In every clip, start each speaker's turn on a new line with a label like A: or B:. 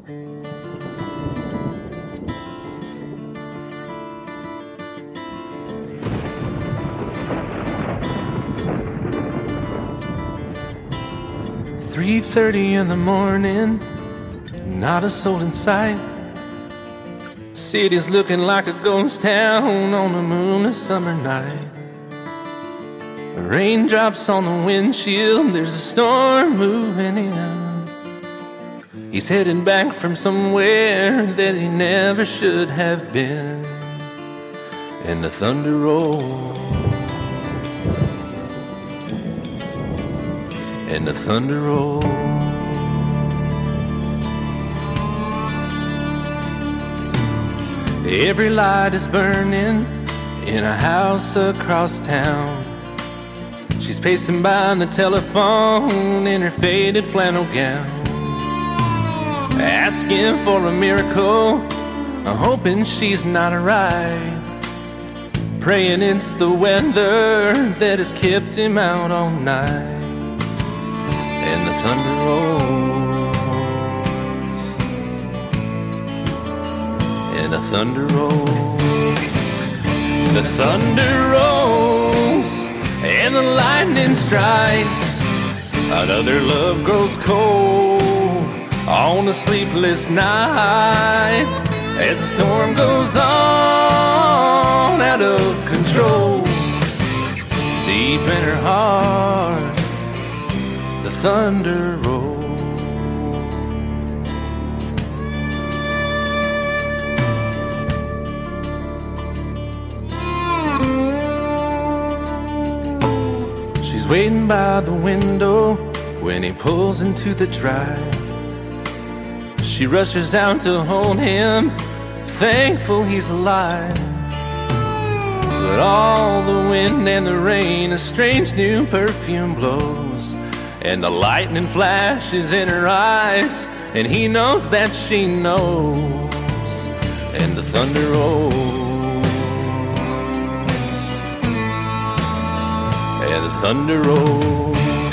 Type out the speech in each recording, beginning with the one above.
A: "3:30 in the morning, not a soul in sight. City's looking like a ghost town on a moonless summer night. Raindrops on the windshield, there's a storm moving in. He's heading back from somewhere that he never should have been. And the thunder rolls, and the thunder rolls. Every light is burning in a house across town. She's pacing by the telephone in her faded flannel gown, asking for a miracle, hoping she's not right, praying it's the weather that has kept him out all night. And the thunder rolls, and the thunder rolls. The thunder rolls, and the lightning strikes. Another love grows cold on a sleepless night, as the storm goes on out of control. Deep in her heart, the thunder rolls. She's waiting by the window when he pulls into the drive. She rushes out to hold him, thankful he's alive. But all the wind and the rain, a strange new perfume blows, and the lightning flashes in her eyes, and he knows that she knows. And the thunder rolls, and the thunder rolls.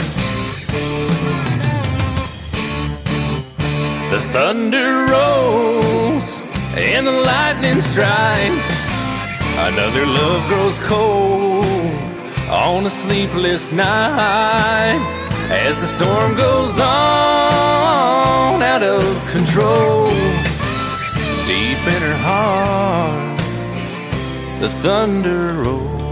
A: The thunder rolls, and the lightning strikes. Another love grows cold on a sleepless night, as the storm goes on out of control. Deep in her heart, the thunder rolls.